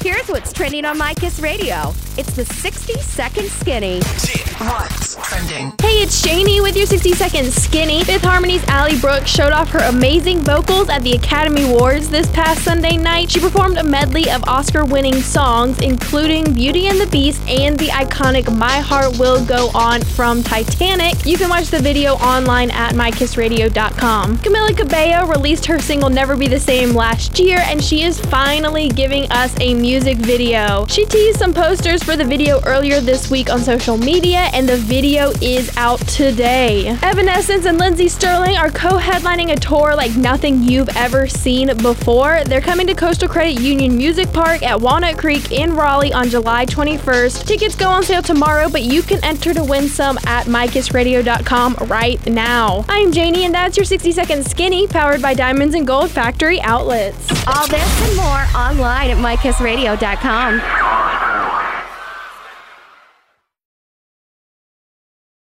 Here's what's trending on My Kiss Radio. It's the 60-second skinny. What's trending? Hey, it's Shani with your 60-second skinny. Fifth Harmony's Ally Brooks showed off her amazing vocals at the Academy Awards this past Sunday night. She performed a medley of Oscar-winning songs, including Beauty and the Beast and the iconic My Heart Will Go On from Titanic. You can watch the video online at mykissradio.com. Camila Cabello released her single Never Be the Same last year, and she is finally giving us a music video. She teased some posters for the video earlier this week on social media, and the video is out today. Evanescence and Lindsey Stirling are co-headlining a tour like nothing you've ever seen before. They're coming to Coastal Credit Union Music Park at Walnut Creek in Raleigh on July 21st. Tickets go on sale tomorrow, but you can enter to win some at mykissradio.com right now. I'm Janie, and that's your 60-second skinny, powered by Diamonds and Gold Factory Outlets. All this and more online at mykissradio.com.